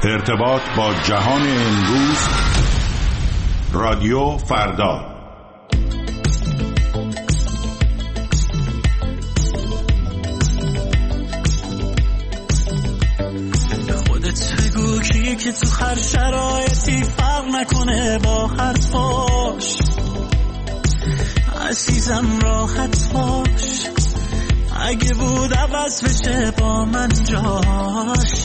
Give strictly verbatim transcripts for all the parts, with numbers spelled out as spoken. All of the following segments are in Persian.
ارتباط با جهان امروز، رادیو فردا. خودت بگو کیه که تو هر شرایطی فرق نکنه با حرفاش. عزیزم راحت باش، اگه بود عوض بشه با من جاش.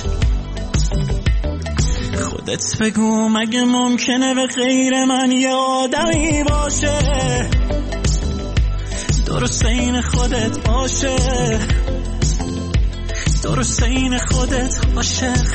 خودت بگو مگه ممکنه به غیر من یه آدمی باشه درست این خودت باشه، درست این خودت عاشق.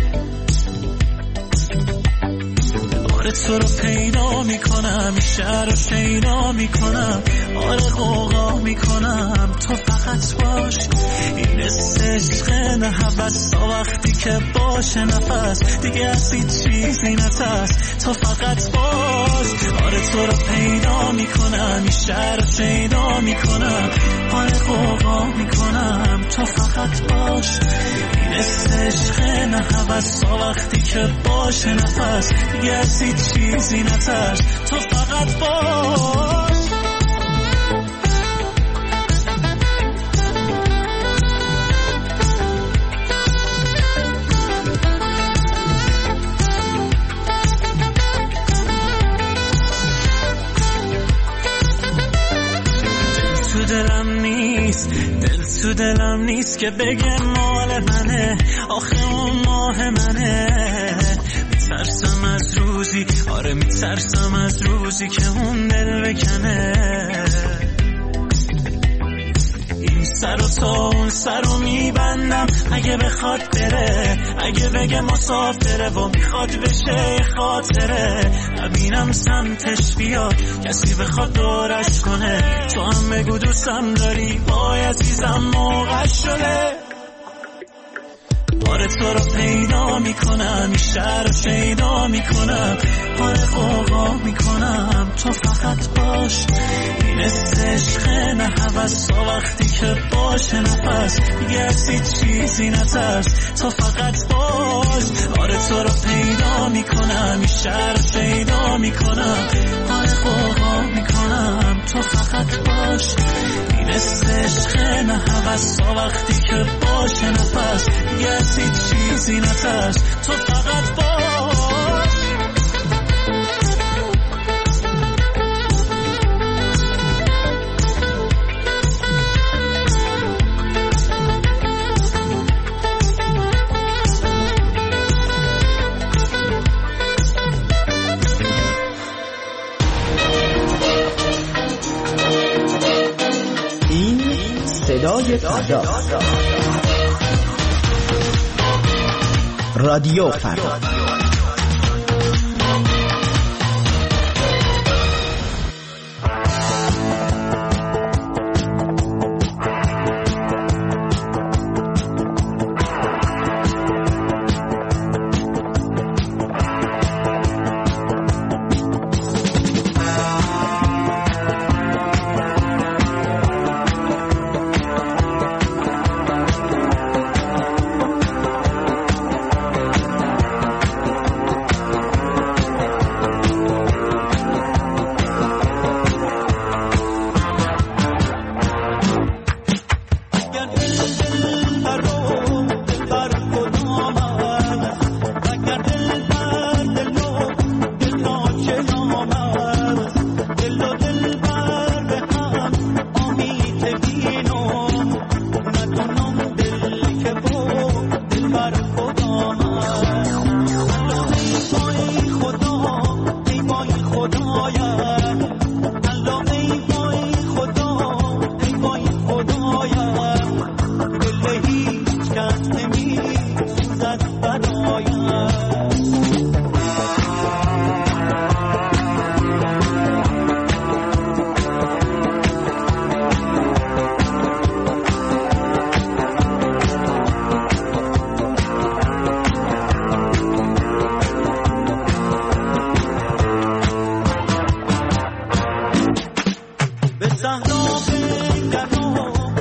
آره تو رو پیدا میکنم، شهر رو شیدا میکنم، آره غوغا میکنم، تو فقط باش. این عشق نه هوس، تا وقتی که باشه نفس دیگه از هیچ چیزی نترس، تو فقط باش. آره تو رو پیدا میکنم، این شهر رو شیدا میکنم، آره غوغا میکنم، تو فقط باش. این عشق نه هوس، تا وقتی که باشه نفس دیگه از هیچ چیزی نترس، تو فقط باش. دلم نیست، دل تو دلم نیست که بگه مال منه، آخه اون ماه منه. میترسم از روزی، آره میترسم از روزی که اون دل بکنه. این سر و تا اون سر رو میبندم اگه بخواد بره، اگه بگه مسافره و میخواد بشه خاطره. نبینم سمتش بیاد کسی بخواد دورش کنه، تو هم بگو دوستم داری وای عزیزم موقع شده. آره تو رو پیدا میکنم، این شهر رو شیدا میکنم، آره غوغا میکنم، تو فقط باش. این عشق نه هوس، تا وقتی که باشه نفس دیگه از هیچ چیزی نترس، تو فقط باش. آره تو رو پیدا میکنم، این شهر رو شیدا میکنم، آره غوغا میکنم، تو فقط باش. این عشق نه هوس، تا وقتی که باشه نفس دیگه از هیچ چیزی نترس، تو فقط باش. این صدای فردا، رادیو فردا.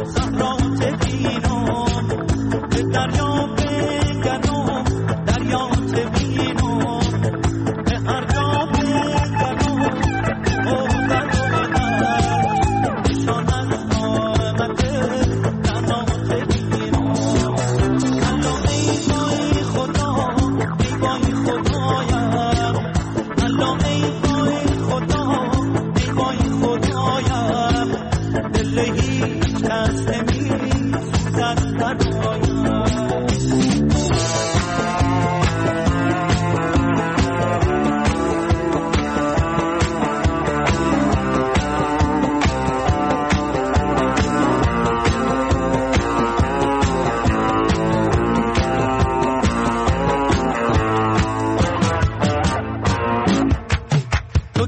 دریا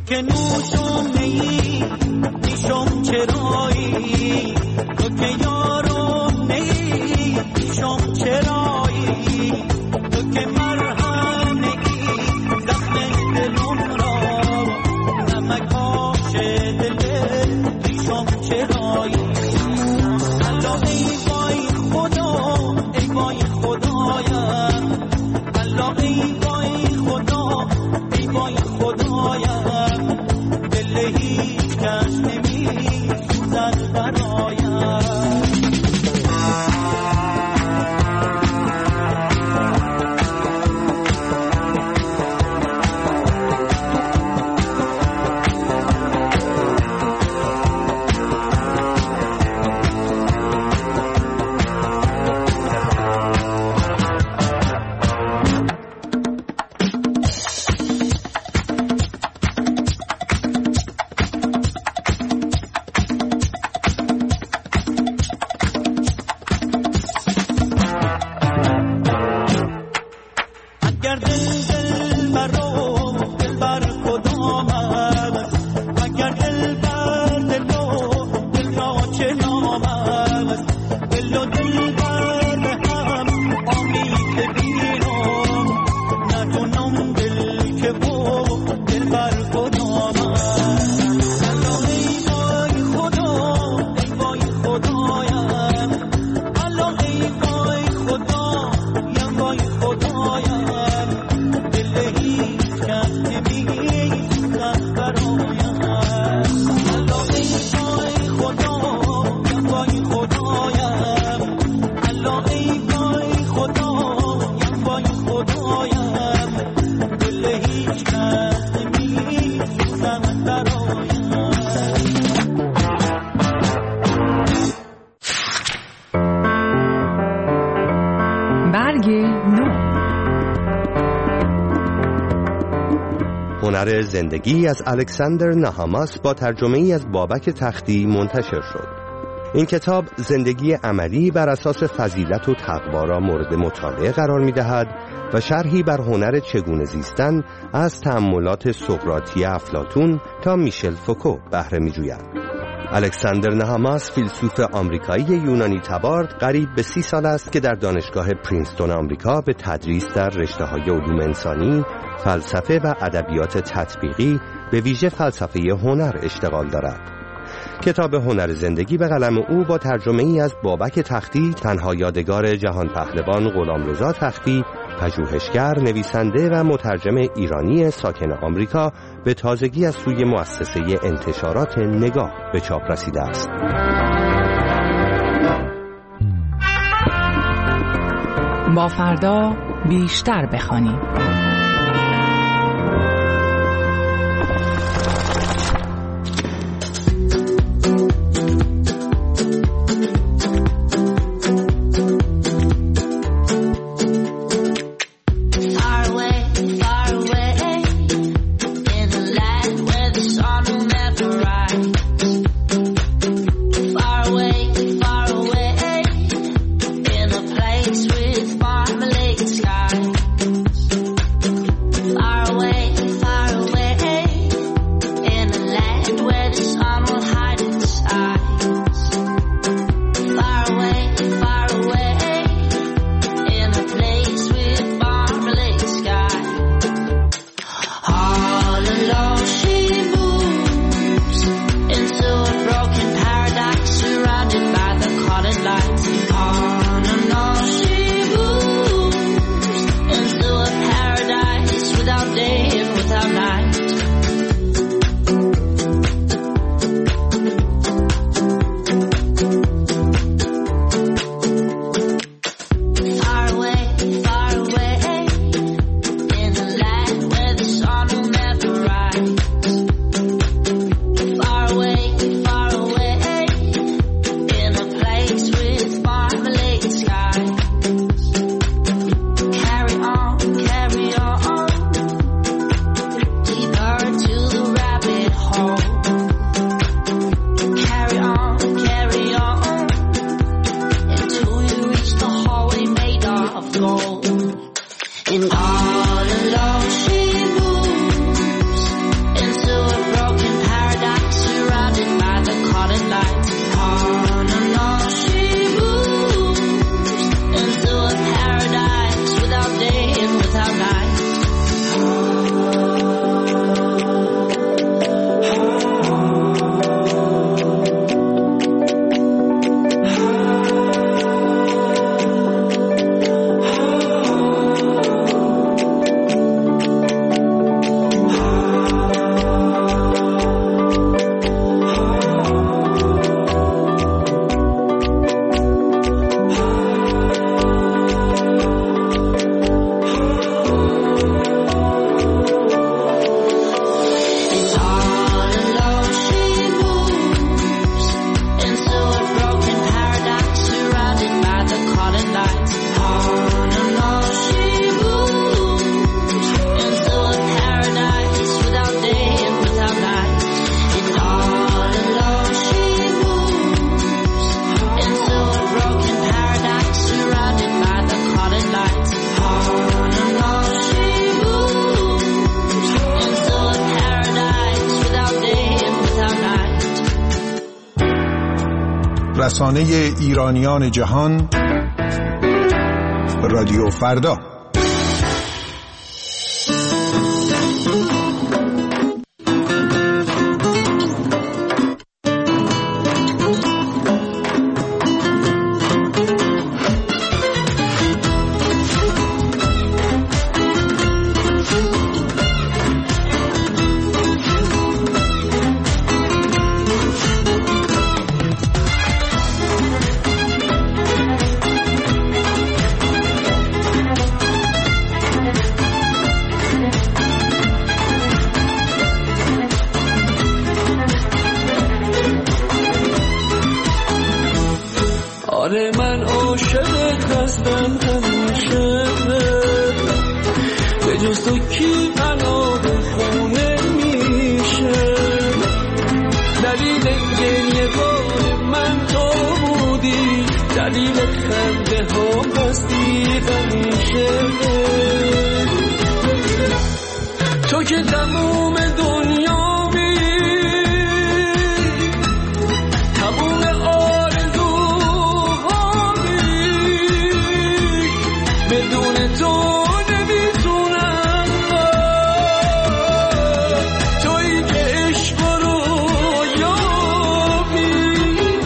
که نوشم نیی نیشم چرایی، تو که یارم نیی نیشم چرایی، تو که مرهم نیی زخم دلم را، نمک آش دل نیشم چرایی. الله ای وای خدا، ای وای خدایم، الله ای وای خدا، ای وای خدایم، دل هیچ کس نمی‌سوزد برایم. هنر زندگی از الکساندر نهاماس با ترجمه ای از بابک تختی منتشر شد. این کتاب زندگی عملی بر اساس فضیلت و تقوا را مورد مطالعه قرار می دهد و شرحی بر هنر چگونه زیستن از تأملات سقراطی افلاطون تا میشل فوکو بهره می جوید. الکساندر نهاماس فیلسوف آمریکایی یونانی تبار قریب به سی سال است که در دانشگاه پرینستون آمریکا به تدریس در رشته‌های علوم انسانی، فلسفه و ادبیات تطبیقی به ویژه فلسفه هنر اشتغال دارد. کتاب هنر زندگی به قلم او با ترجمه ای از بابک تختی، تنها یادگار جهان پهلوان غلامرضا تختی، پژوهشگر، نویسنده و مترجم ایرانی ساکن آمریکا، به تازگی از سوی مؤسسه انتشارات نگاه به چاپ رسیده است. با فردا بیشتر بخوانیم. And all alone she moves into a رسانه ایرانیان جهان، رادیو فردا. آره من عاشقت هستم همیشه، به جز تو کی بنا به خونه میشه؟ دلیل گریه بار من تو بودی، دلیل خنده ها هستی همیشه. تو که تموم دنیا بی تموم بدون تو نمیتونم، تویی که عشق رو یابی.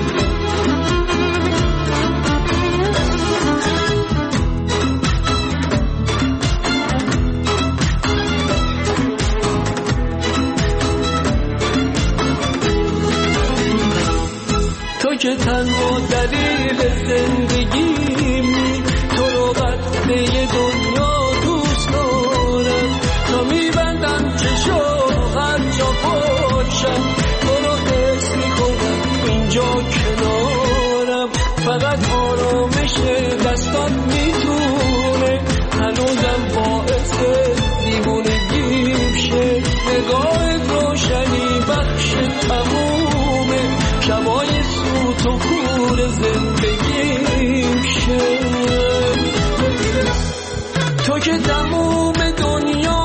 تو که تنها دلیل زندگیمی، تو رو به یه دنیا دوست دارم، تا میبندم چشم هر جا باشم، تو رو حس میکنم اینجا کنارم. فقط آرامش دستات میتونه هنوزم باعث دیوونگیم شه. نگاهت روشنی بخش تمومه، شبای سوت و کور زندگیم شه. تو که تموم دنیا